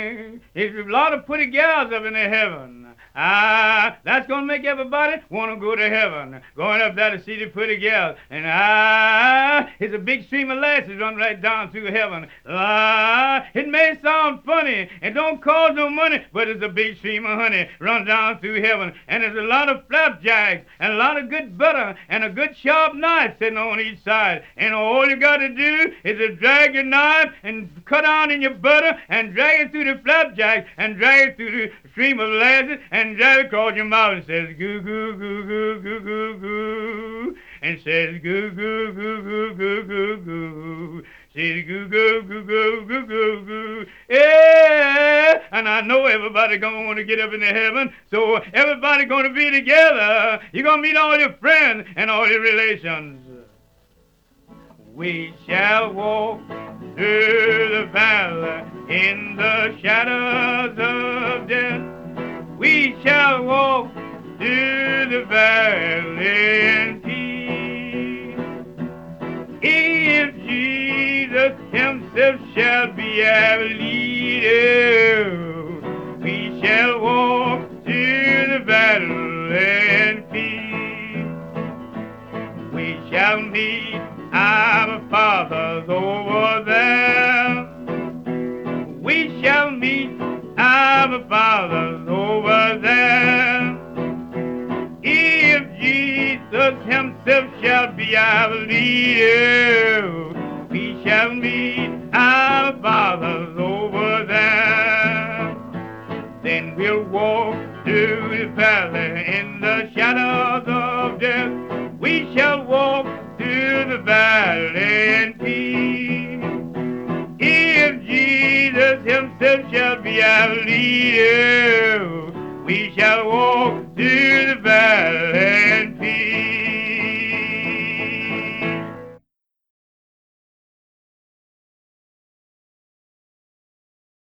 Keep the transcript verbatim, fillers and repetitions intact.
There's a lot of pretty gals up in the heaven. Ah, that's gonna make everybody wanna go to heaven. Going up there to see the pretty gals. And ah, it's a big stream of lasses run right down through heaven. Ah, it may sound funny and don't cost no money, but it's a big stream of honey run down through heaven. And there's a lot of flapjacks and a lot of good butter and a good sharp knife sitting on each side. And all you gotta do is to drag your knife and cut on in your butter and drag it through the flapjacks and drag it through the stream of lasses and drag it across your mouth and says goo goo goo goo goo goo goo and says goo goo goo goo goo goo goo says goo goo goo goo goo goo goo. Yeah, and I know everybody gonna want to get up into heaven, so everybody gonna be together. You're gonna meet all your friends and all your relations. We shall walk through the valley in the shadows of death. We shall walk through the valley in peace. If Jesus himself shall be our leader, we shall walk through the valley in peace. We shall meet our fathers over there. We shall meet our fathers over there. If Jesus himself shall be our leader, we shall meet our fathers over there. Then we'll walk through the valley in the shadows of death. We shall walk through the valley in peace. If Jesus himself shall be our leader, we shall